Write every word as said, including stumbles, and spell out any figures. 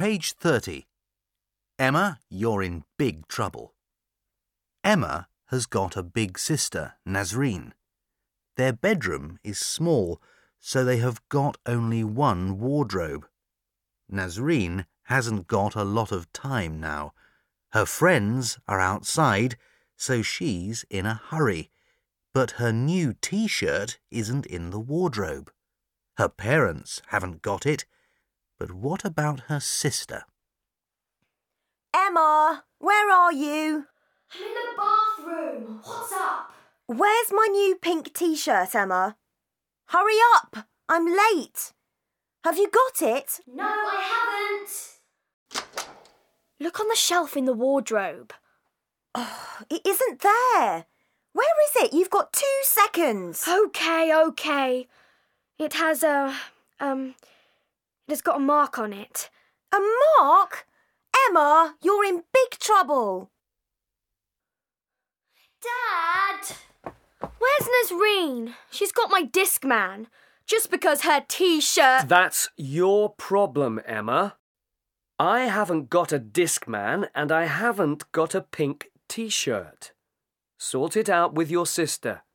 Page thirty. Emma, you're in big trouble. Emma has got a big sister, Nazreen. Their bedroom is small, so they have got only one wardrobe. Nazreen hasn't got a lot of time now. Her friends are outside, so she's in a hurry. But her new T-shirt isn't in the wardrobe. Her parents haven't got it. But what about her sister? Emma, where are you? I'm in the bathroom. What's up? Where's my new pink T-shirt, Emma? Hurry up! I'm late. Have you got it? No, I haven't. Look on the shelf in the wardrobe. Oh, it isn't there. Where is it? You've got two seconds. OK, OK. It has a... um... It has got a mark on it. A mark? Emma, you're in big trouble. Dad! Where's Nazreen? She's got my Discman. Just because her T-shirt... That's your problem, Emma. I haven't got a Discman and I haven't got a pink T-shirt. Sort it out with your sister.